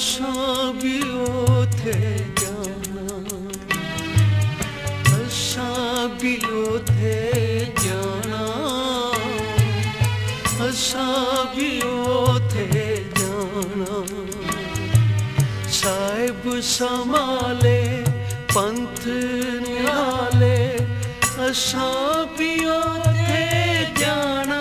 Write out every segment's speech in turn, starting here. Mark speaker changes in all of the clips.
Speaker 1: असां भी ओथे जाना, असां भी ओथे जाना, असां भी ओथे जाना। साहिब संभाले पंथ निहाले, असां भी ओथे जाना।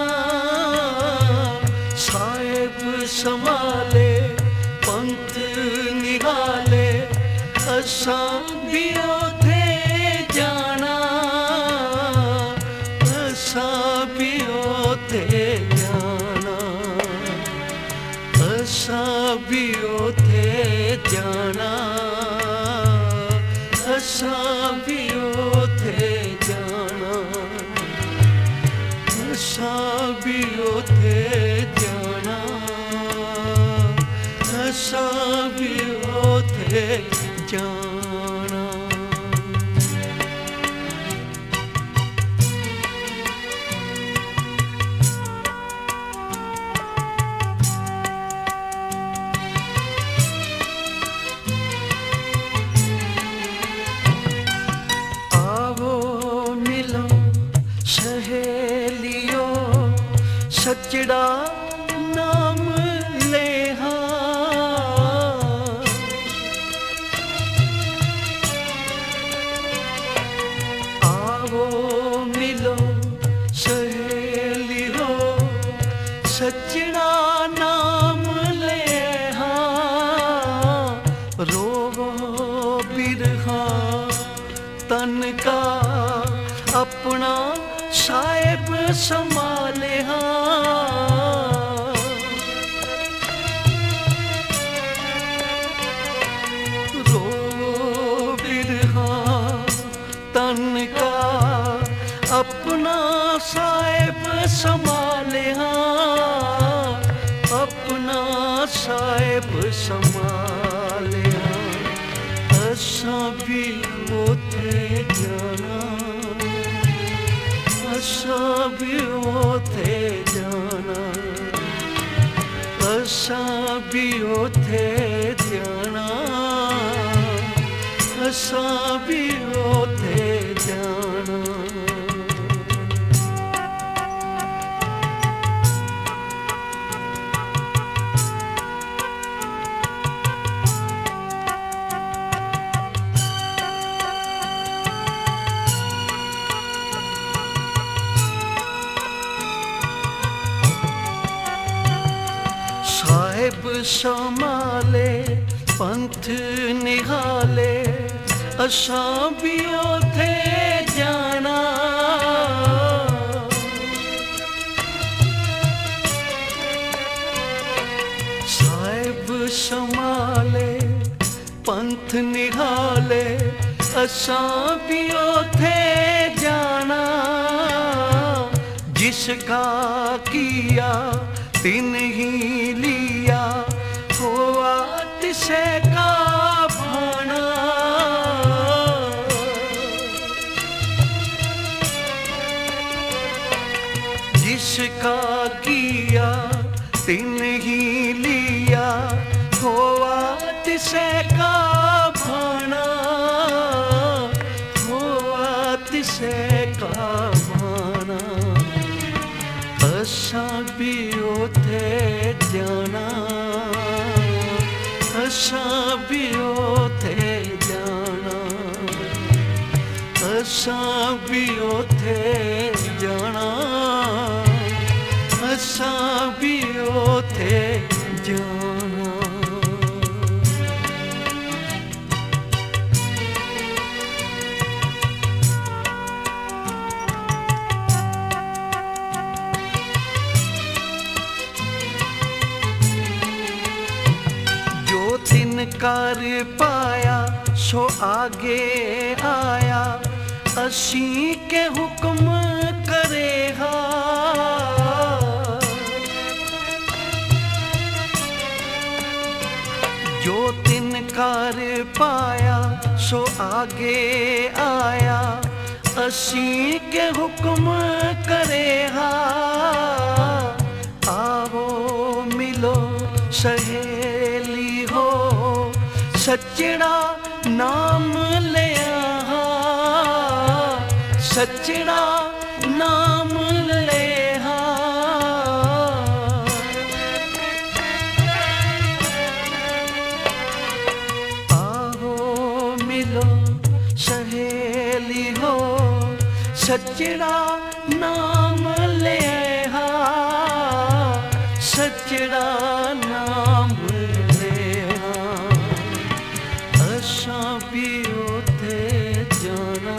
Speaker 1: साहिब संभाले पंथ निहाले, असां भी ओथे जाना। असां भी ओथे जाना, असां भी ओथे जाना, असां भी ओथे जाना, असां भी ओथे जाना, असां भी ओथे जाना। सचड़ा नाम लेहा, आवो मिलो सहेलियो, सचड़ा नाम लेहा। रोवो बिरहा तन का अपना साहिब संभाले हाँ। रो बिरहा तन का अपना साहिब संभाले हाँ, अपना साहिब संभाले हाँ। असां भी ओथे जाना, असां भी ओथे जाना, असां भी ओथे जाना, असां भी ओथे जाना। साहिब संभाले पंथ निहाले, असां भी ओथे जाना। साहिब संभाले पंथ निहाले, असां भी ओथे जाना। जिसका किया तिन ही लिया, हुआ तिसे का भाना। जिसका किया तिन ही लिया, हुआ तिसे का भाना, हुआ तिसे का भाना। असां भी ओथे जाना, असां भी ओथे जाना, असां भी ओथे जाना, असां भी ओथे जाना। कर पाया सो आगे आया, असीं के हुक्म करेगा। जो तिन कर पाया सो आगे आया, असीं के हुक्म करेगा। आवो मिलो सहेली हो सच्चड़ा नाम लिया, सच्चड़ा नाम लिया। आओ मिलो सहेली हो, सच्चड़ा नाम लिया, सच्चड़ा नाम लिया। असां भी उथे जाना,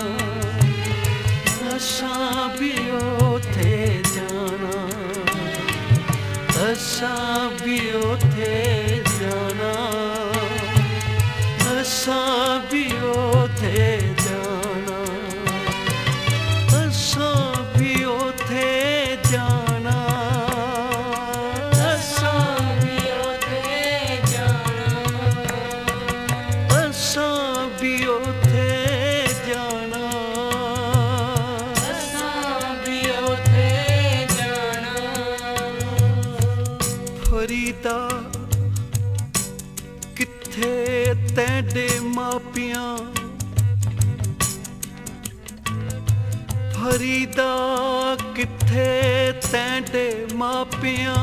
Speaker 1: असां भी उथे जाना, असां भी उथे जाना, असां भी उथे जाना, असां भी उथे जाना, असां भी उथे जाना, असां भी उथे जाना, असां भी उथे जाना। फरीदा किथे तेरे मापियां, फरीदा किथे तेरे मापियां,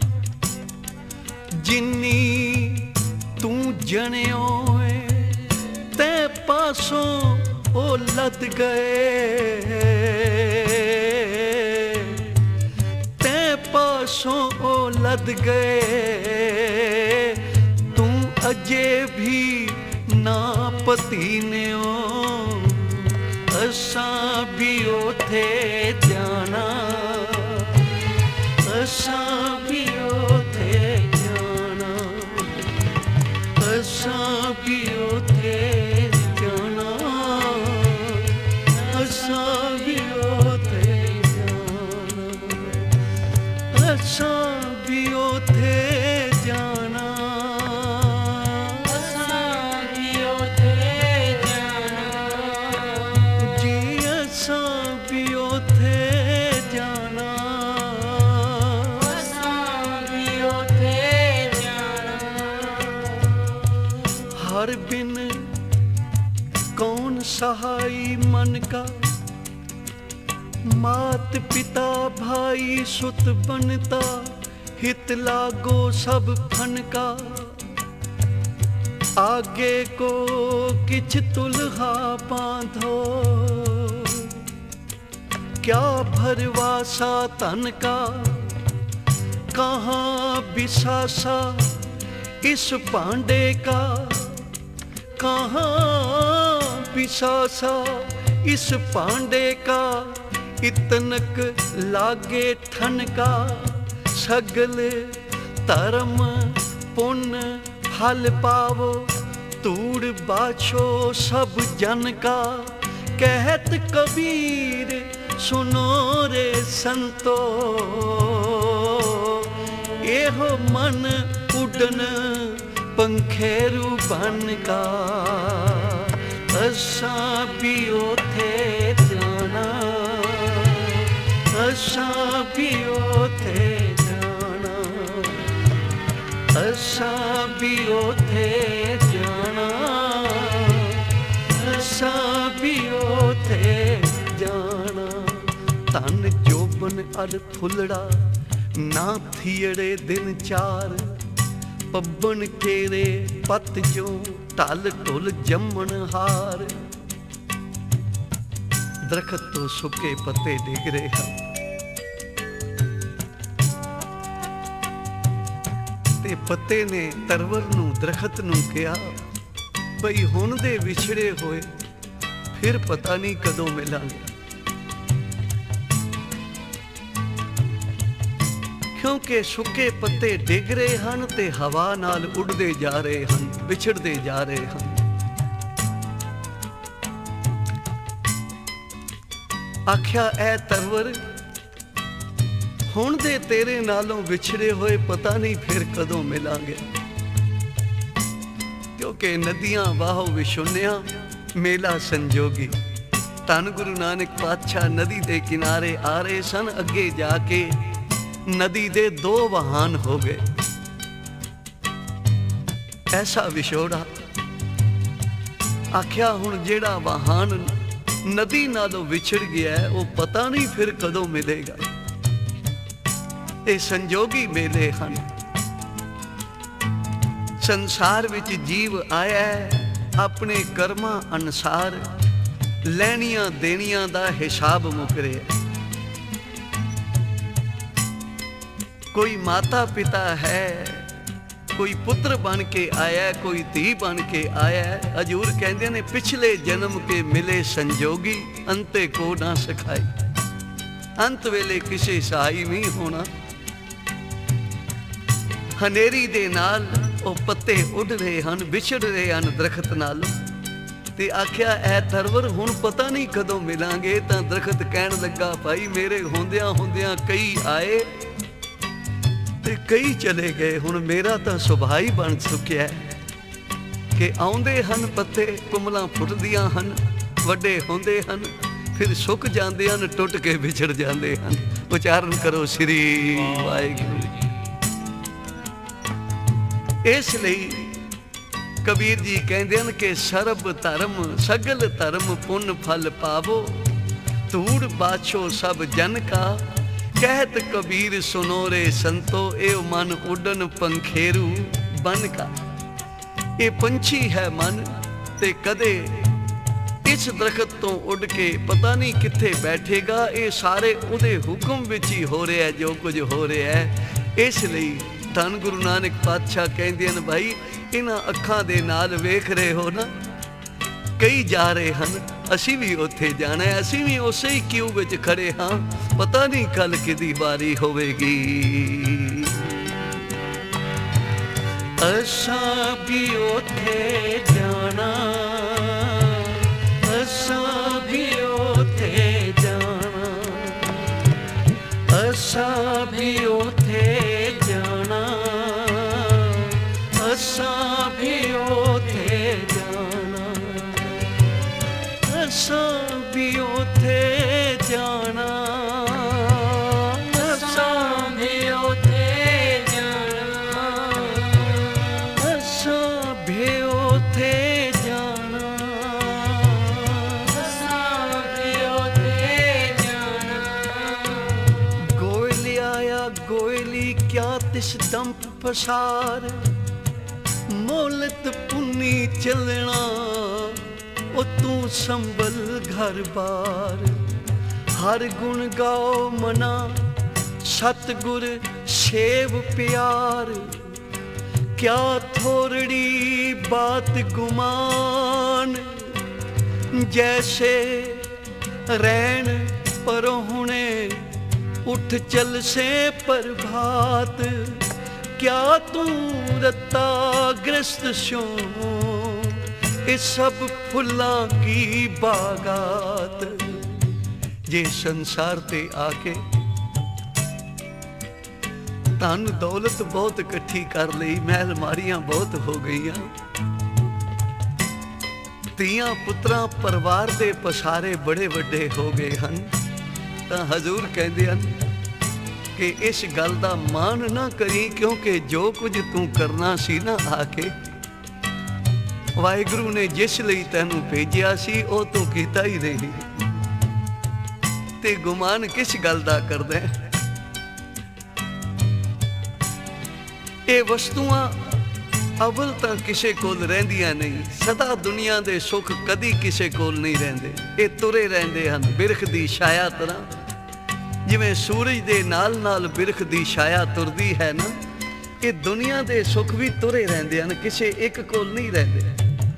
Speaker 1: जिन्नी तू जनियो ते पासों ओ लद गए, ते पासों ओ लद गए। तू अजे भी ना पतीन्यो, असां भी उथे जाना, असां भी उथे जाना, असां भी उथे जाना, असां भी उथे जाना, असां भी उथे जाना, असां भी उथे जाना। जी असां भी उथे जाना, असां भी उथे जाना। हर बिन कौन सहाई मन का, मात पिता भाई सुत बनता, हित लागो सब फन का। आगे को किछ तुलहा बांधो, क्या भरवासा तन का। कहाँ बिसासा इस पांडे का, कहाँ बिसासा इस पांडे का। इतनक लागे ठन का, सगल धर्म पुण्य फल पावो। तूड़ बाछो सब जन का, कहत कबीर सुनो रे संतो। एहो मन उडन पंखेरू बन का, असां भी उथे जाना, असां भी उथे जाना, असां भी उथे जाना, असां भी उथे जाना। धन जोबन अर फुलड़ा ना थियड़े दिन चार, पब्बन केरे पत जो ढल ढुल जम्मन हार। दरखत तो सुके पत्ते डिग रहे हैं, ते पत्ते ने तरवर नूं दरखत नूं कहा, बई हुण दे विछड़े होए फिर पता नहीं कदों मिलांगे। क्योंकि सुके पत्ते डिग रहे हैं ते हवा नाल उड़दे जा रहे हैं, विछड़ते जा रहे हैं। आख्या ऐ तरवर, हुण दे तेरे नालों विछड़े होए पता नहीं फिर कदों मिलांगे। क्योंकि नदियां वाहो विशुन्या मेला संजोगी। धन गुरु नानक पातशाह नदी दे किनारे आ रहे सन, अगे जाके नदी दे दो वहान हो गए। ऐसा विछोड़ा। आख्या हुण जेड़ा वाहन नदी नालों विछड़ गया है वो पता नहीं फिर कदों मिलेगा। ये संजोगी मेले हन। संसार विच जीव आया है अपने कर्मां अनुसार, लैनियां देनियां दा हिसाब मुक रहा। कोई माता पिता है, कोई पुत्र बन के आया, कोई धी बन के आया। हजूर कहते ने पिछले जन्म के मिले संजोगी, अंते को ना सिखाई। अंत वेले किसी सहाई नहीं होना। हनेरी दे नाल ओ पत्ते उड़ रहे हन, विछड़ रहे हन दरखत नाल। ते आख्या ऐ तरवर हुण पता नहीं कदों मिलांगे। तां दरखत कहन लगा भाई मेरे होंदियां होंदियां कई आए ते कई चले गए। हुण मेरा तो सुभाव ही बन चुकिया है कि आउंदे हन पत्ते, कुमलां फुटदियां हन, वड्डे होंदे हन, फिर सुक जांदे हन, टुट के विछड़ जांदे हन। उचारण करो श्री वाहिगुरू। इसलिए कबीर जी कहते हैं कि सर्ब धर्म सगल धर्म पुन फल पावो, धूड़ बाछो सब जन का। कहत कबीर सुनो रे संतो, एव मन उडन पंखेरू बन का। ये पंछी है मन ते कदे इस दरखत तो उड़ के पता नहीं किथे बैठेगा। ये सारे उहदे हुक्म विच ही हो रहा है जो कुछ हो रहा है। इसलिए धन गुरु नानक पातशाह कहते हैं भाई इन्हां अखां दे नाल वेख रहे हो ना, कई जा रहे हैं, असी भी उत्थे जाना है। असी भी उसे ही क्यू विच खड़े हाँ, पता नहीं कल किदी बारी होवेगी। असा भी उत्थे जाना, असा भी उत्थे जाना, असा भी उत्थे जाना, असा भी उत्थे जाना, असा भी उत्थे जाना, असा भी उत्थे जाना, असा भी उत्थे जाना, असा भी उत्थे जाना। गोयली आया गोयली क्या तिस दंप पसार, मोलत पुन्नी चलना ओ तू संभल घर बार। हर गुण गाओ मना सतगुर सेव प्यार, क्या थोड़ी बात गुमान। जैसे रैन परहुणे उठ चल से प्रभात, क्या तू रत्ता ग्रस्त सो इस सब फुल्लां की बागात। जे संसार ते आके धन दौलत बहुत इकट्ठी कर ली, महल मारियां बहुत हो गईयां, ਧੀਆਂ ਪੁੱਤਰਾਂ ਪਰਿਵਾਰ ਦੇ ਪਸਾਰੇ ਬੜੇ ਵੱਡੇ ਹੋ ਗਏ ਹਨ, ਤਾਂ ਹਜ਼ੂਰ ਕਹਿੰਦੇ ਹਨ ਕਿ ਇਸ ਗੱਲ ਦਾ ਮਾਣ ਨਾ ਕਰੀ, ਕਿਉਂਕਿ ਜੋ ਕੁਝ ਤੂੰ ਕਰਨਾ ਸੀ ਨਾ ਆ ਕੇ, ਵਾਹਿਗੁਰੂ ਨੇ ਜਿਸ ਲਈ ਤੈਨੂੰ ਭੇਜਿਆ ਸੀ ਉਹ ਤੂੰ ਕੀਤਾ ਹੀ ਨਹੀਂ, ਤੇ ਗੁਮਾਨ ਕਿਸ ਗੱਲ ਦਾ ਕਰਦਾ ਹੈ? ਇਹ ਵਸਤੂਆਂ ਅਵਲ ਤਾਂ ਕਿਸੇ ਕੋਲ ਰਹਿੰਦੀਆਂ ਨਹੀਂ, ਸਦਾ ਦੁਨੀਆ ਦੇ ਸੁੱਖ ਕਦੀ ਕਿਸੇ ਕੋਲ ਨਹੀਂ ਰਹਿੰਦੇ, ਇਹ ਤੁਰੇ ਰਹਿੰਦੇ ਹਨ ਬਿਰਖ ਦੀ ਛਾਇਆ ਤਰ੍ਹਾਂ। ਜਿਵੇਂ ਸੂਰਜ ਦੇ ਨਾਲ ਨਾਲ ਬਿਰਖ ਦੀ ਛਾਇਆ ਤੁਰਦੀ ਹੈ ਨਾ, ਇਹ ਦੁਨੀਆ ਦੇ ਸੁੱਖ ਵੀ ਤੁਰੇ ਰਹਿੰਦੇ ਹਨ, ਕਿਸੇ ਇੱਕ ਕੋਲ ਨਹੀਂ ਰਹਿੰਦੇ।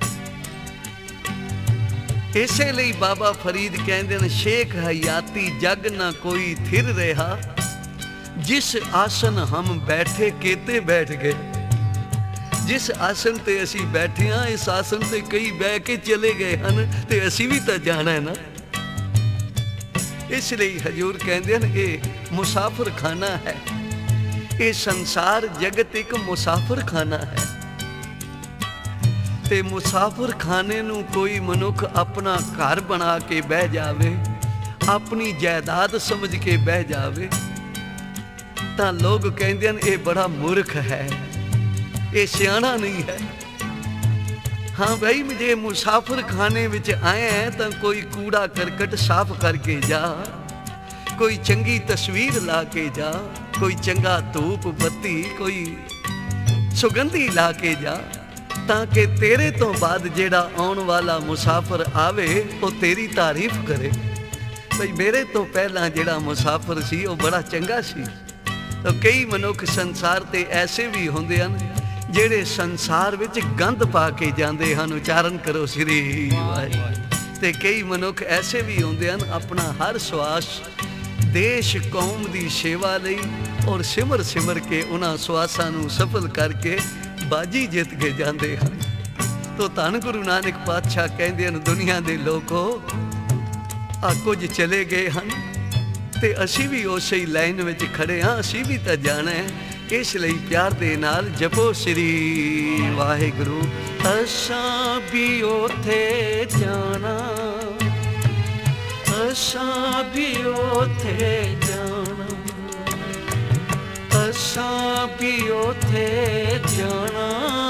Speaker 1: ਇਸੇ ਲਈ ਬਾਬਾ ਫਰੀਦ ਕਹਿੰਦੇ ਨੇ, ਸ਼ੇਖ ਹਯਾਤੀ ਜਗ ਨਾ ਕੋਈ ਥਿਰ ਰਿਹਾ, ਜਿਸ ਆਸਨ ਹਮ ਬੈਠੇ केते बैठ गए। जिस आसन ते असी बैठे हाँ, इस आसन ते कई बह के चले गए हैं, ते असी भी तो जाना है ना। इसलिए हजूर कहते हैं ये मुसाफिर खाना है, ये संसार जगत एक मुसाफिर खाना है, ते मुसाफिर खाने नूं कोई मनुख अपना घर बना के बह जावे, अपनी जायदाद समझ के बह जावे, ਤਾਂ ਲੋਕ ਕਹਿੰਦੇ ਹਨ ਇਹ ਬੜਾ ਮੂਰਖ ਹੈ। ये सियाना नहीं है। हाँ भाई, जे मुसाफिर खाने विच आए हैं तो कोई कूड़ा करकट साफ करके जा, कोई चंगी तस्वीर ला के जा, कोई चंगा धूप बत्ती कोई सुगंधी ला के जा, ताकि तेरे तो बाद जेड़ा आने वाला मुसाफिर आवे वो तेरी तारीफ करे। भाई मेरे तो पहला जेड़ा मुसाफिर सी वो बड़ा चंगा सी। तो कई मनुख संसार ते ऐसे भी होंदे हन जेड़े संसार विच गंद पा के जांदे हन। उचारण करो श्री वाहिगुरू। ते कई मनुख ऐसे भी होंदे हन अपना हर श्वास देश कौम दी सेवा लई और सिमर सिमर के उन्हां श्वासां नूं सफल करके बाजी जित के जाते हैं। तो धन गुरु नानक पातशाह कहते हैं दुनिया के लोगों आ कुछ चले गए हैं ते असी भी उस ही लाइन में खड़े हाँ, असी भी तो जाना है। इसलिए प्यार दे नाल जपो श्री वाहिगुरू। असा भी उथे जाना, असा भी उथे जाना, असा भी उथे जाना,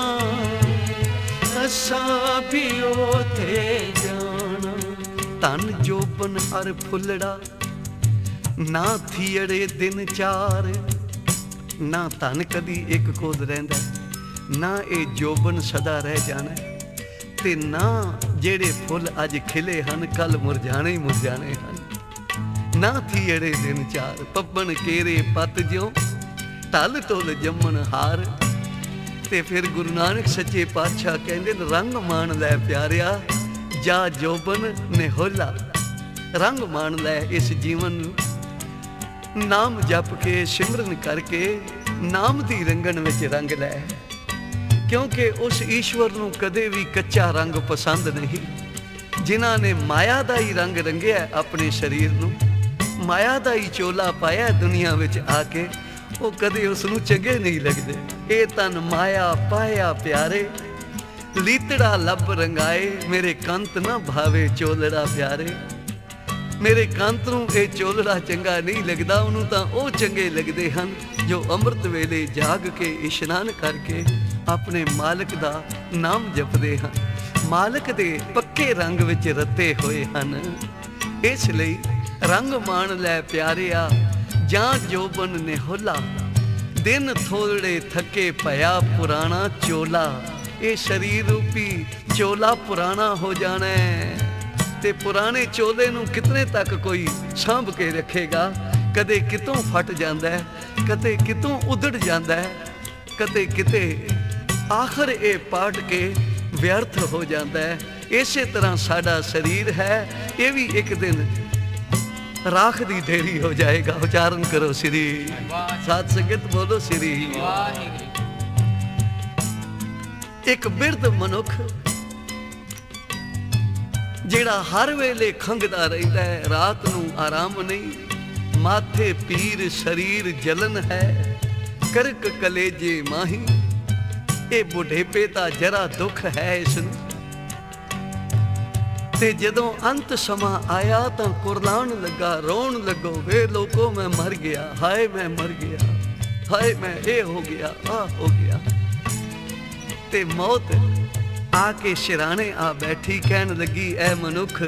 Speaker 1: असा भी उथे जाना। धन जोबन हर फुलड़ा ना थीअड़े दिन चार, ना धन कदी एक कोद रहिंदा, ना ये जोबन सदा रह जाना, ते ना जेड़े फुल अज खिले हन कल मुरझाने ही मुरझाने हन। ना थीअड़े दिन चार, पब्बन केरे पत ज्यों टल टुल जम्मन हार। ते फिर गुरु नानक सच्चे पातशाह कहंदे रंग मान लै प्यारिया, जा जोबन निहोला। रंग मान लै इस जीवन नूं, नाम जप के सिमरन करके नाम दी रंगन विच रंग लै। क्योंकि उस ईश्वर नूं कदे भी कच्चा रंग पसंद नहीं। जिन्हां ने माया दा ही रंग रंगिया अपने शरीर नूं, माया दा ही चोला पाया दुनिया विच आके, वो कदे उसनूं चंगे नहीं लगदे। ये तन माया पाया प्यारे, लीतड़ा लब रंगाए, मेरे कंत ना भावे चोलड़ा प्यारे। मेरे कंत नूं ये चोलड़ा चंगा नहीं लगदा, उन्होंने तां वो चंगे लगदे हन जो अमृत वेले जाग के इशनान करके अपने मालिक दा नाम जपदे हन, मालिक दे पक्के रंग विच रते होए हन। इसलिए रंग मान लै प्यारिया, जां जोबन निहोला। दिन थोड़े थके पया पुराना चोला, ये शरीर रूपी चोला पुराना हो जाना है। ते पुराने चोले नूं कितने तक कोई सांभ के रखेगा। कदे कितों फट जाता है, कदे कितों उधड़ जाता है, कदे किते आखिर ये पाट के व्यर्थ हो जाता है। इसे तरह साडा शरीर है, ये भी एक दिन राख दी ढेरी हो जाएगा। उच्चारण करो श्री, साथ संगत बोलो श्री। एक बिरध मनुख जेड़ा हर वेले खंघदा रहिंदा है, रात नूं आराम नहीं, माथे पीर शरीर जलन है, करक कलेजे माही। ये बुढ़ेपे दा जरा दुख है इसनूं। ते जदों अंत समा आया तां कुरलाण लगा, रोण लगो, वे लोगो मैं मर गया, हाय मैं मर गया, हाय मैं ये हो गया, आ हो गया। ते मौत आके सिराने आ बैठी, कहन लगी ऐ मनुख,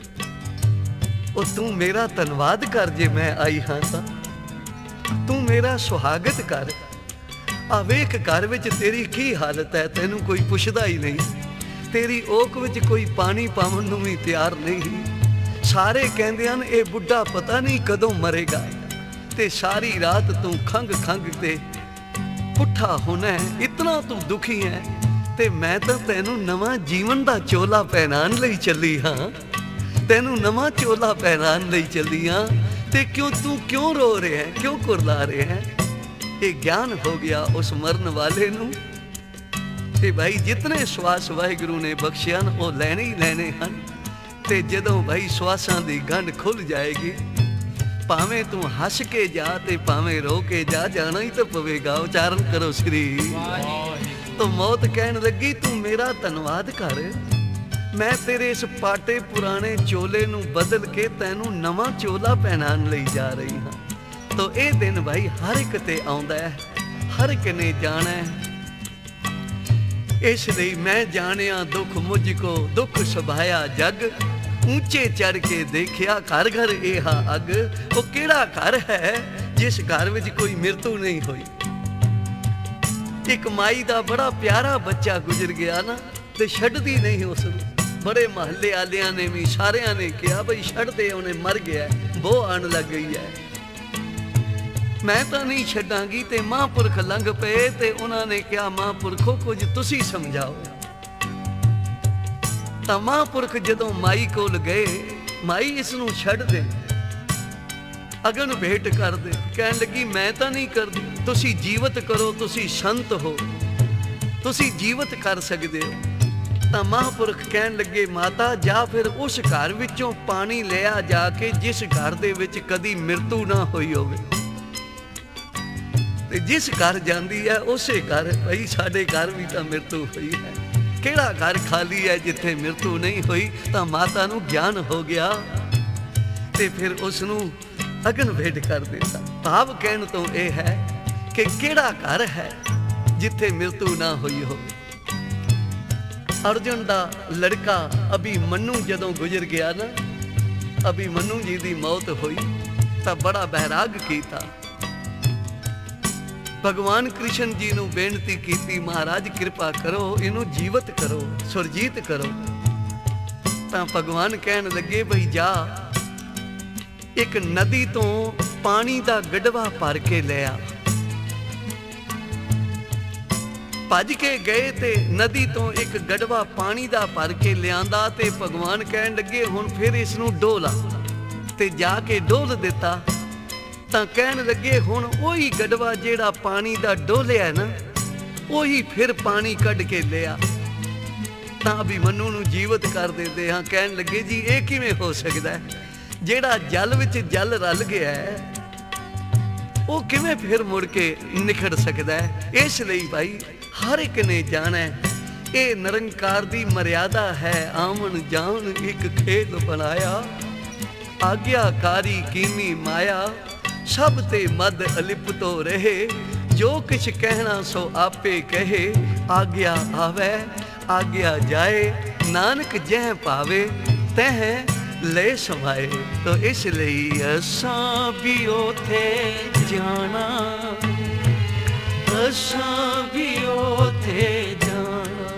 Speaker 1: ओ तू मेरा धन्नवाद कर जे मैं आई हाँ तां, तू मेरा सुहागत कर। आ वेख घर विच तेरी की हालत है, तैनू कोई पुछदा ही नहीं। तेरी ओक विच कोई पानी पावन नूं भी तैयार नहीं। सारे कहंदे हन ये बुढ़ा पता नहीं कदों मरेगा, ते सारी रात तू खंघ खंघ ते पुट्ठा होना है, इतना तू दुखी है। ते मैं तो तैनू नवा जीवन दा चोला पहनान लई चली हाँ, तैनू नवा चोला पहनान लई चली हाँ। ते क्यों तू क्यों रो रहे हैं, क्यों कुरला रहे हैं? ये ज्ञान हो गया उस मरन वाले नू कि भाई जितने श्वास वाहिगुरू ने बख्शिया वो लैने ही लैने हैं। ते जदों भाई श्वासां दी गंढ खुल जाएगी, भावें तू हस के जा ते भावें रो के जा, जाना ही तो पवेगा। उच्चारण करो श्री। तो मौत कहन लगी तू मेरा धन्नवाद कर, मैं तेरे इस पाटे पुराने चोले नू बदल के तैनू नवा चोला पहनान लई जा रही हाँ। तो ये दिन भाई हर एक ते आउंदा है, हर एक ने जाना है। इस लई मैं जानिया दुख मुझको दुख सुभाया जग, ऊंचे चढ़ के देखिया घर घर एहा अग। वो केड़ा घर है जिस घर विच कोई मृत्यु नहीं हुई। एक माई दा बड़ा प्यारा बच्चा गुजर गया ना ते छड्डदी नहीं उसनूं। बड़े महल्ले आलियां ने भी सारियां ने कहा बई छड्ड दे, उन्हें मर गया, बो आण लग गई है। मैं तो नहीं छड्डांगी। ते महापुरख लंघ पे ते उन्होंने कहा महापुरखो कुछ तुसी समझाओ। तो महापुरख जदों माई कोल गए, माई इसनूं छड्ड दे, अगन भेंट कर दे। कहन लगी मैं तो नहीं करदी, तुसी जीवत करो, तुसी संत हो, तुसी जीवत कर सकते हो। तो महापुरख कहन लगे माता जा फिर उस घर विचों पानी लिया जाके जिस घर दे विच कदी मृत्यु ना हुई होवे। ते जिस घर जाती है उसे घर, भाई साडे घर भी तो मृत्यु हुई है, केड़ा घर खाली है जिथे मृत्यु नहीं हुई। तो माता नूं ज्ञान हो गया ते फिर उसनूं अगन भेंट कर देता। भाव कहण तो यह है कि केड़ा घर है जिथे मृत्यु ना हुई हो। अर्जुन दा लड़का अभिमन्यु जदों गुजर गया ना, अभिमन्यु जी दी मौत हुई तो बड़ा बैराग कीता। भगवान कृष्ण जी नूं बेनती कीती महाराज कृपा करो, इनू जीवत करो, सुरजीत करो। तो भगवान कहन लगे बई जा एक नदी तो पानी दा गड़वा भर के लिया। भज के गए ते नदी तो एक गड़वा पानी दा भर के लियांदा ते भगवान कहन लगे हुण फिर इसनूं डोला। ते जाके डोल दिता तां कहन लगे हुण ओही गड़वा जेड़ा पानी दा डोलिया ना, ओही फिर पानी कढ के लिया। तां अभिमन्यु नूं जीवत कर देंदे हां। कहन लगे जी ये किवें हो सकदा है, जेड़ा जल विच जल रल गया है वो किवें फिर मुड़ के निखड़ सकदा है। इसलिए भाई हर एक ने जाना है ये निरंकार दी मर्यादा है। आमन जान एक खेल बनाया, आज्ञाकारी कीनी माया, सब ते मद अलिप्तो रहे। जो किछ कहना सो आपे कहे, आज्ञा आवे आज्ञा जाए, नानक जह पावे तह ले समाए। तो इसलिए असां भी ओथे जाना, असां भी ओथे जाना,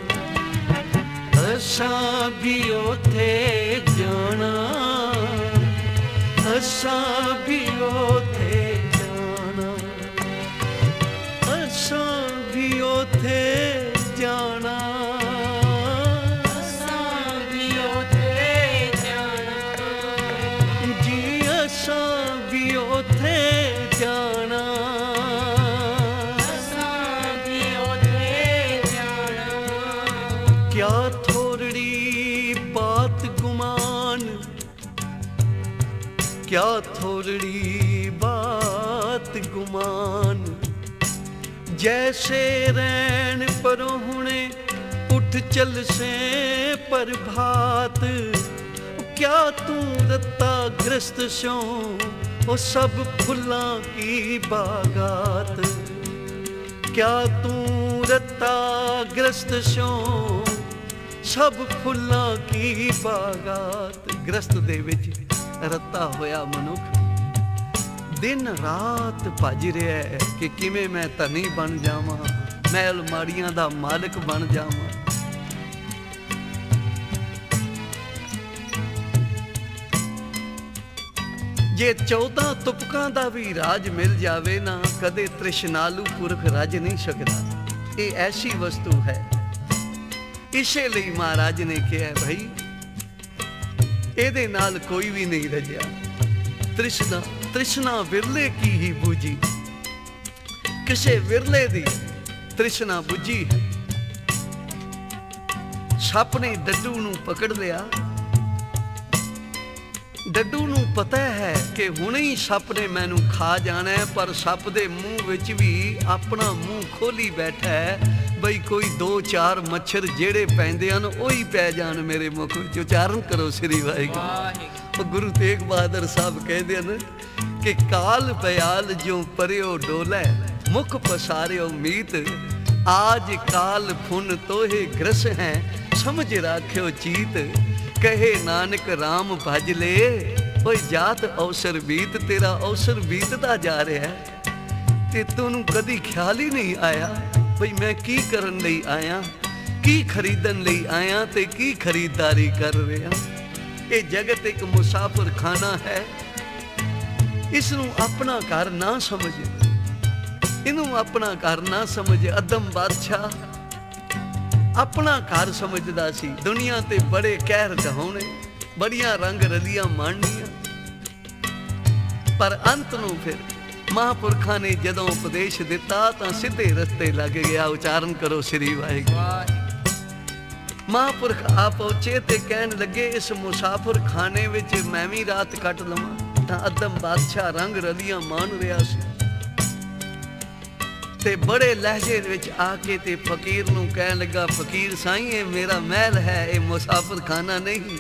Speaker 1: असां भी ओथे जाना, असां भी ओथे जाना, असां भी ओथे जाना, असां भी ओथे जाना, जी असां भी ओथे जाना, असां भी ओथे जाना। क्या थोड़ी बात गुमान, क्या थोड़ी बात गुमान, जैसे रैन परोहणे उठ चल से प्रभात। क्या तू रत्ता ग्रस्त सो वो सब फुल्लां की बागात। क्या तू रत्ता ग्रस्त सो सब फुल्लां की बागात। ग्रस्त दे विच रत्ता होया मनुख दिन रात भज रहा है कि किवें मैं धनी बन जावां, मैं अलमाड़ियां दा मालिक बन जावां। जे 14 तुपकां दा भी राज मिल जावे ना, कदे तृष्णालु पुरख रज नहीं सकदा। ये ऐसी वस्तु है। इसे लिए महाराज ने कहा भाई ਇਹਦੇ नाल कोई भी नहीं रजिया। तृष्णा तृष्णा विरले की ही बूझी, किसे विरले दी तृष्णा बुझी है। सप ने डड्डू नूं पकड़ लिया। डड्डू नूं पता है कि हुणे ही सप ने मैनू खा जाना है, पर सप दे मूँह विच भी अपना मूँह खोली बैठा है बई कोई 2-4 मच्छर जेड़े पैंदे हन ओही पै जान मेरे मुख विच। उचारण करो श्री वाहिगुरू। गुरु तेग बहादुर साहब कहते हैं कि काल बयाल जो परियो डोलै, मुख पसारियो मीत, आज काल फुन तोहे ग्रस हैं, समझ राख्यो चीत। कहे नानक राम भज ले, ओए जात अवसर बीत। तेरा अवसर बीतदा जा रहा है ते तैनूं कदी ख्याल ही नहीं आया बई मैं की करन लई आया, की खरीदन लई आया ते की खरीदारी कर रहा। ये जगत एक मुसाफिर खाना है, इसनूं अपना घर ना समझ, इनू अपना घर ना समझ। अदम बादशाह अपना घर समझदा सी। दुनिया ते बड़े कहर ढहाने, बड़ियां रंग रलियां माणनियां, पर अंत नूं फिर महापुरखां ने जदों उपदेश दिता तां सीधे रस्ते लग गया। उचारण करो श्री वाहिगुरू। महापुरख आ पहुंचे ते कहन लगे इस मुसाफिर खाने विच मैं भी रात कट लवां। तां अदम बादशाह रंग रलियां मान रहा सी ते बड़े लहजे विच आके ते फकीर नूं कहन लगा, फकीर साईं ये मेरा महल है, ये मुसाफिर खाना नहीं।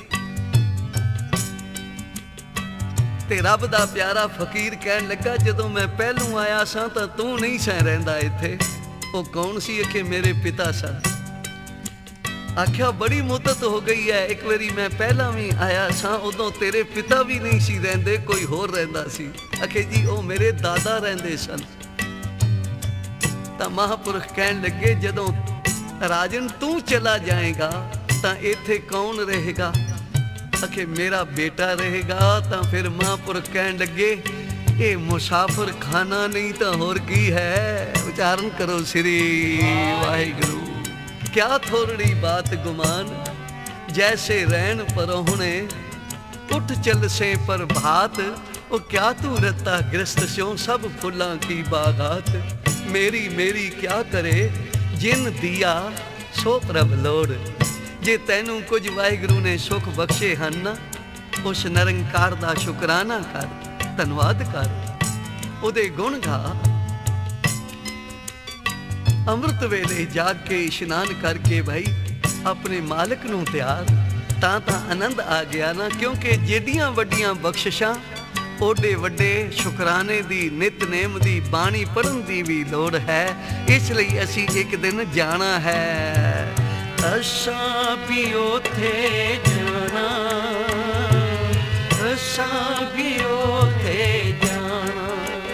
Speaker 1: ते रब दा प्यारा फकीर कहन लगा, जदों मैं पहलू आया सां तां तू नहीं सै रहिंदा इत्थे। ओ कौन सी? आखे मेरे पिता सन। आख्या बड़ी मुद्दत हो गई है, एक बारी मैं पहला भी आया सां उदों तेरे पिता भी नहीं सी रहिंदे, कोई होर रहिंदा सी। आखे जी ओ मेरे दादा रहिंदे सन। महापुरख कहन लगे जदों राजन तू चला जाएगा तां इत्थे कौन रहेगा? आखे मेरा बेटा रहेगा। तां फिर महापुरख कहन लगे ये मुसाफिर खाना नहीं तो होर की है। उच्चारण करो श्री वाहिगुरू। क्या थोड़ी बात गुमान, जैसे रैन परोहणे, उठ चल से पर भात। ओ क्या तू रता ग्रस्त स्यों, सब फुल्लां की बागात। मेरी मेरी क्या करे, जिन दिया सो प्रभ लोड़। जे तैनू कुछ वाहिगुरू ने सुख बख्शे हन ना, उस निरंकार दा शुकराना कर, धन्नवाद कर, उहदे गुण गा। अमृत वेले जाग के इशनान करके भाई अपने मालिक नू त्यार, तां आनंद आ गया ना। क्योंकि जेडियां वड्डियां बख्शिशां ओडे वड्डे शुकराने दी, नितनेम दी, बाणी पढ़न दी भी लोड़ है। इसलिए असी एक दिन जाना है। असां भी ओथे जाना, असां भी ओथे जाना।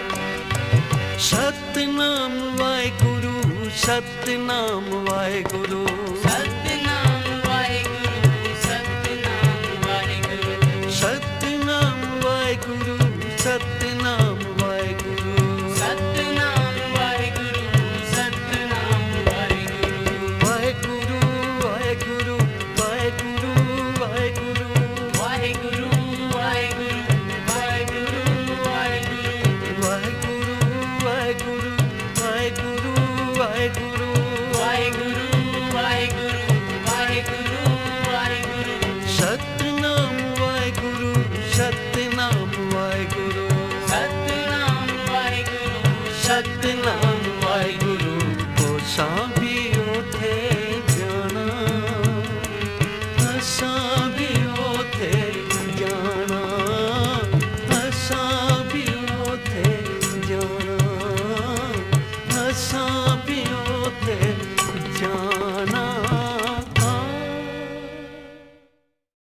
Speaker 1: सतनाम वाहिगुरू, सतनाम वाहिगुरू, सतनाम वाहिगुरू, सतनाम वाहिगुरू, सतनाम वाहिगुरू, सतनाम वाहिगुरू, सतनाम वाहिगुरू, सतनाम वाहिगुरू। वाहिगुरू वाहिगुरू वाहिगुरू वाहिगुरू वाहिगुरू वाहिगुरू वाहिगुरू वाहिगुरू वाहिगुरू वाहिगुरू वाहिगुरू वाहिगुरू वाहिगुरू वाहिगुरू वाहिगुरू। सतनाम वाहिगुरू, सतनाम वाहिगुरू, सतनाम वाहिगुरू, सतनाम वाहिगुरू। असां भी ओथे जाना, असां